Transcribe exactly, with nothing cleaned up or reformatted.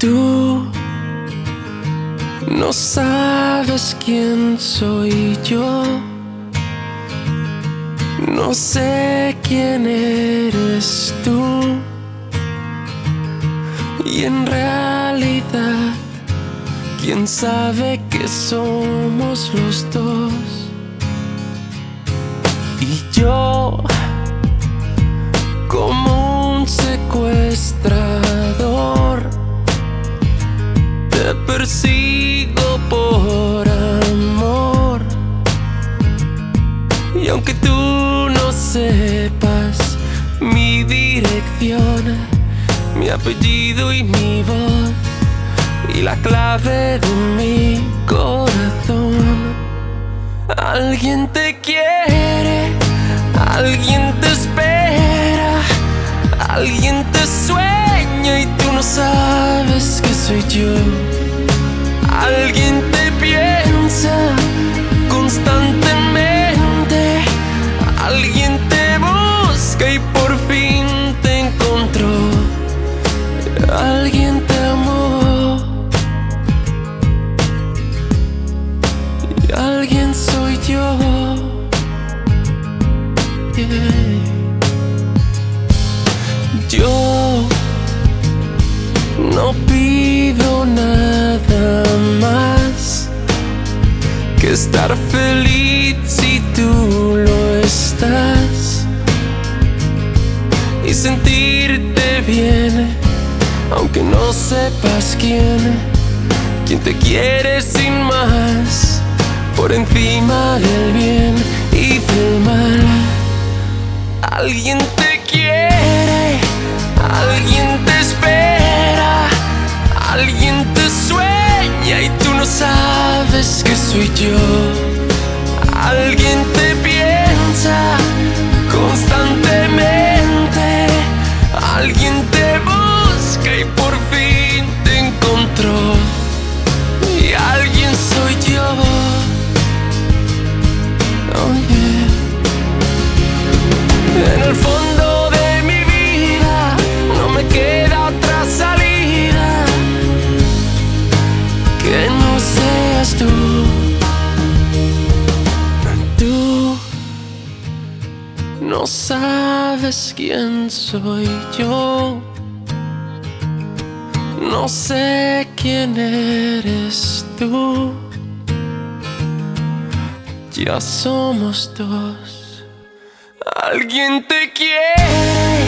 Tú no sabes quién soy yo, no sé quién eres tú, y en realidad, quién sabe que somos los dos. Y yo, como un secuestrador, te persigo por amor. Y aunque tú no sepas mi dirección, mi apellido y mi voz, y la clave de mi corazón, alguien te quiere, alguien te espera, alguien te sueña y tú no sabes que soy yo. Alguien te piensa constantemente, alguien te busca y por fin te encontró. Alguien te amó y alguien soy yo. Yeah. Yo no pido nada más que estar feliz si tú lo estás, y sentirte bien aunque no sepas quién, quién te quiere sin más, por encima del bien y del mal. Alguien te quiere, alguien te espera, alguien te sueña y tú no sabes que soy yo. Alguien te piensa constantemente, alguien te busca y por fin te encontró. Y alguien soy yo. Oh yeah. En el fondo de mi vida no me queda otra salida que no seas tú. Tú no sabes quién soy yo, no sé quién eres tú. Ya somos dos. Alguien te quiere,